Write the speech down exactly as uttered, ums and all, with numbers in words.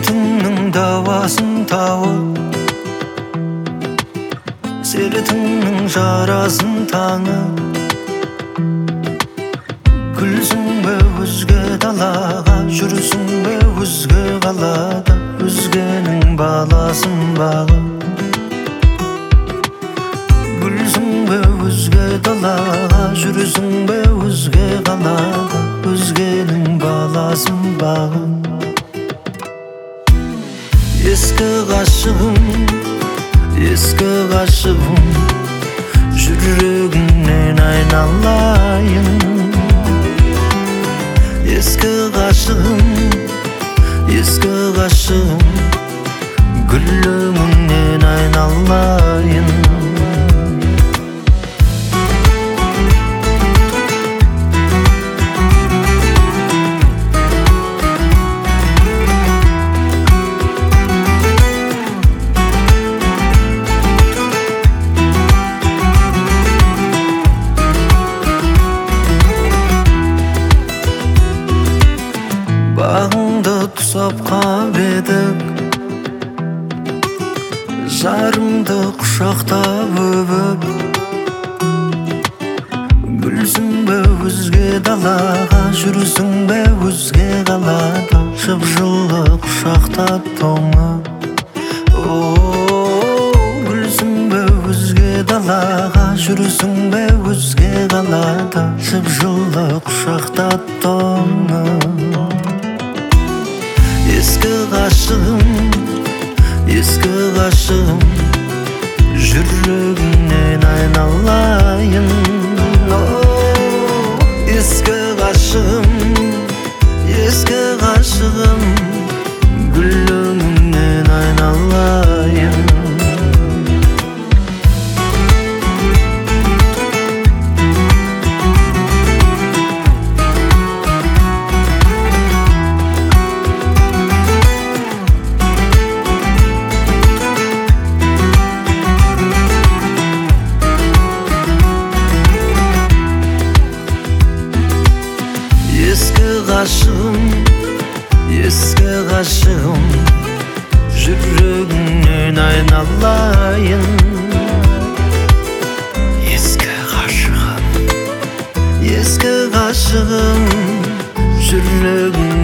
Sirtіңнің дауасын тауып, сертіңнің жарасын таңып, күлсің бе өзге далаға, жүрсің бе өзге қалада, өзгенің баласын бағып. Күлсің бе өзге далаға, жүрсің бе өзге қалада, өзгенің баласын бағып. Ескі ғашығым, ескі ғашығым, жүрегіңнен айналайын. Ескі ғашығым, ескі ғашығым, гүліңнен айналайын. Бағыңды тұсап қап едік, жарымды құшақтап өбіп. Күлсің бе өзге далаға, жүрсің бе өзге қалада, жып-жылы құшақта тоңып. Күлсің бе өзге далаға, жүрсің бе өзге қалада, жып-жылы құшақта тоңып. Ескі ғашығым, ескі ғашығым, жүрегіңнен айналайын. Ескі ғашығым, ескі ғашығым, гүліңнен айналайын. Ескі ғашығым, ескі ғашығым, жүрегіңнен айналайын. Ескі ғашығым, ескі ғашығым, жүрегіңнен